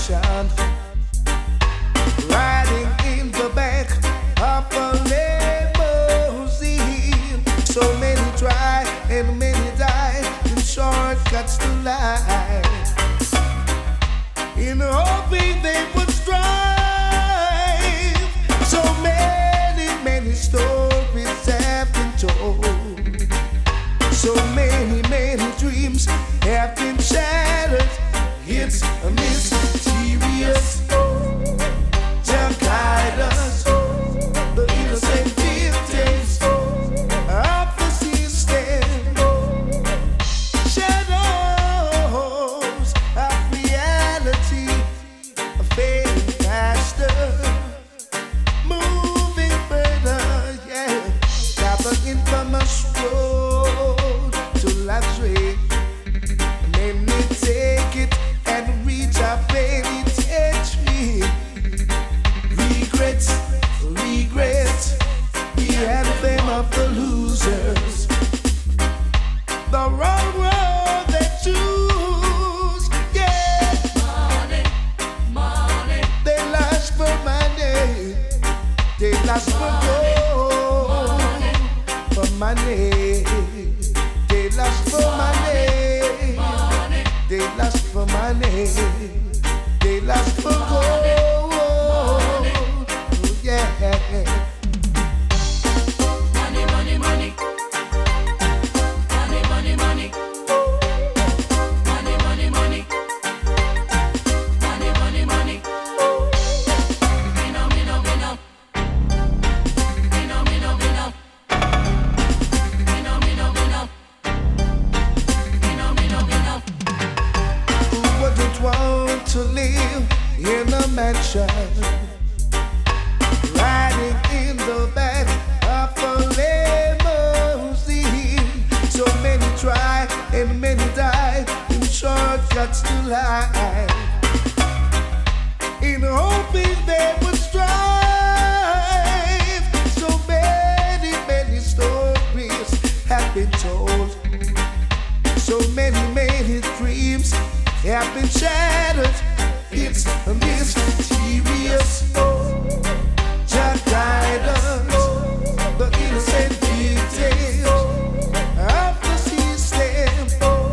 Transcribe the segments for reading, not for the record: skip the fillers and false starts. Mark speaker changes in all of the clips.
Speaker 1: mansion, riding in the back of a limousine. So many try and many die in shortcuts to life, in hoping they would strive. So many, many stories have been told. So many, many dreams have been shattered. It's a mysterious to guide us, the innocent victims of the system. Shadows of reality are fading faster, moving further, yeah. Got the infamous road to luxury. Made me take it and reach a penitentiary. Regrets, regrets, the anthem of the losers. The wrong road they choose, yeah. Money, money. They lust for money. They lust for gold, for money. They lust for money. They lust for money. They lust for gold. Yeah. Money, money, money. Money, money, money. Money, money, money. Money, money, money. Me know, me know, me know. Me know, me know, me know. Me know, me know, me know. Me know, me know, me know. Who wouldn't want to live in a mansion, riding in the back of a limousine? So many try and many die in shortcuts to life, in hoping they would strive. So many, many stories have been told. So many, many dreams have been shattered. It's a mysterious to guide us, the innocent victims of the system.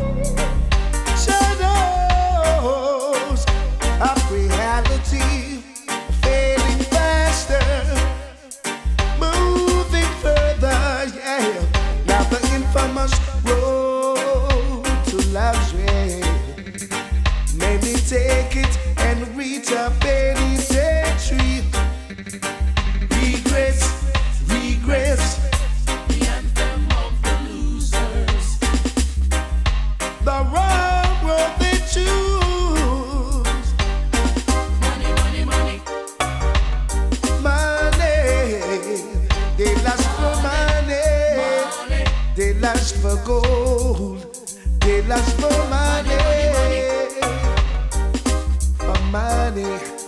Speaker 1: Shadows of reality fading faster, moving further, yeah. Now the infamous road to luxury made me take it and reach a penitentiary. Regrets, regrets, the anthem of the losers. The wrong road they choose. Money, money, money. Money. They lust for money. They lust for gold. They lust for money. For money.